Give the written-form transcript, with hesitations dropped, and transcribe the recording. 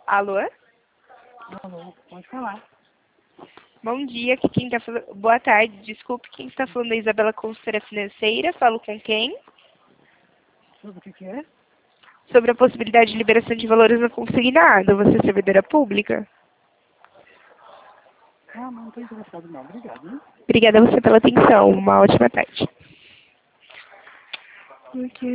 Alô? Alô, pode falar. Bom dia, aqui quem tá falando... Boa tarde, desculpe, quem está falando é Isabela, consultora financeira. Falo com quem? Sobre o que é? Sobre a possibilidade de liberação de valores no consignado. Você é servidora pública? Ah, não estou interessado não. Obrigado, hein? Obrigada a você pela atenção. Uma ótima tarde.